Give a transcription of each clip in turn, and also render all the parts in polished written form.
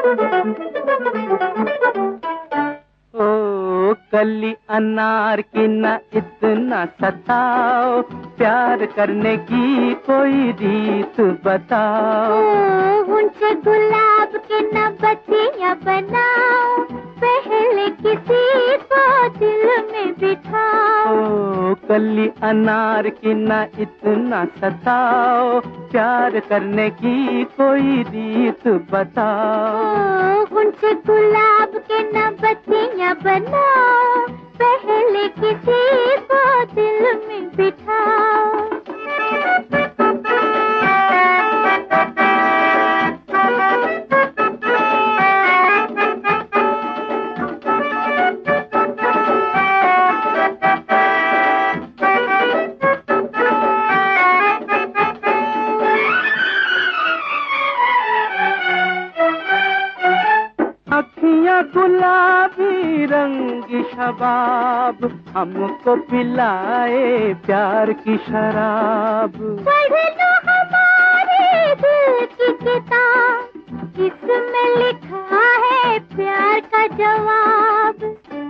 ओ कली अनार की न इतना सताओ, प्यार करने की कोई रीत बताओ। उनसे गुलाब के न बत्तियां बनाओ, पहले किसी को दिल में बिठाओ। ओ कली अनार की न इतना सताओ, प्यार करने की कोई रीत बताओ। उनसे गुलाब के न बत्तियां बनाओ, पहले किसी को दिल में बिठाओ। अखियाँ गुलाबी रंग शबाब, हमको पिलाए प्यार की शराब। पढ़ लो हमारे दिल की किताब, इसमें लिखा है प्यार का जवाब।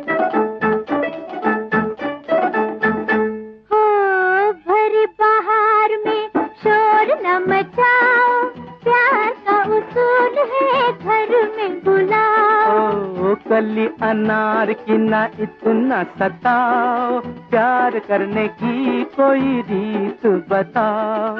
हो भरी बहार में शोर न मचाओ, प्यार का उसूल है घर में बुलाओ। कली अनार की न इतना सताओ, प्यार करने की कोई रीत बताओ।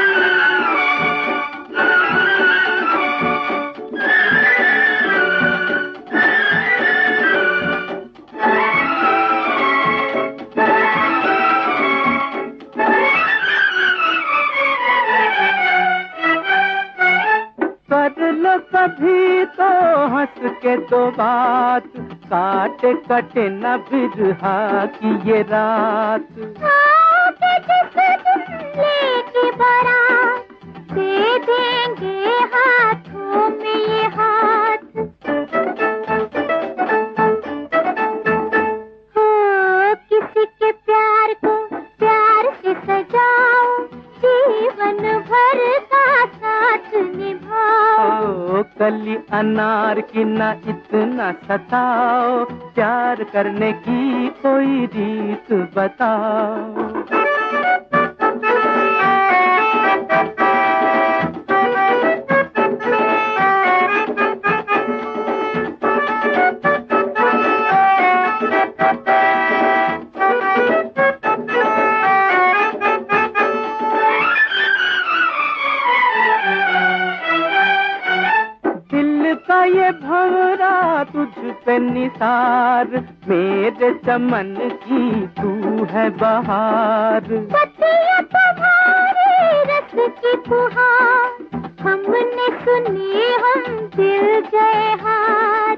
कर लो कभी तो हंस के दो बात, काटे कटे न बिरहा की ये रात। लेके बारात दे देंगे हाथों में ये हाथ। हो किसी के प्यार को प्यार से सजाओ, जीवन भर का साथ निभाओ। कली अनार की न इतना सताओ, प्यार करने की कोई रीत बताओ। ये भंवरा तुझ पे निसार, मेरे चमन की तू है बहार। पत्तियां तुम्हारी रस की फुहार, हमने सुनी हम दिल गए हार।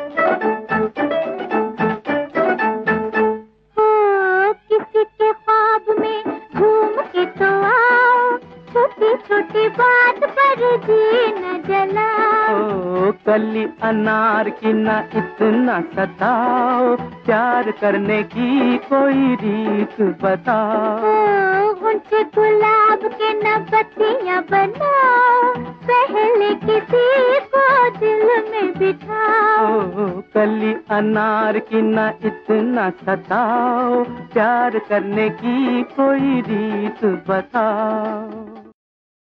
हो किसी के ख्वाब में झूम के तो आओ, छोटी छोटी बात पर जी न जलाओ। कली अनार की न इतना सताओ, प्यार करने की कोई रीत बताओ। उनसे गुलाब के न बत्तियां बनाओ, पहले किसी को दिल में बिठाओ। कली अनार की न इतना सताओ, प्यार करने की कोई रीत बताओ।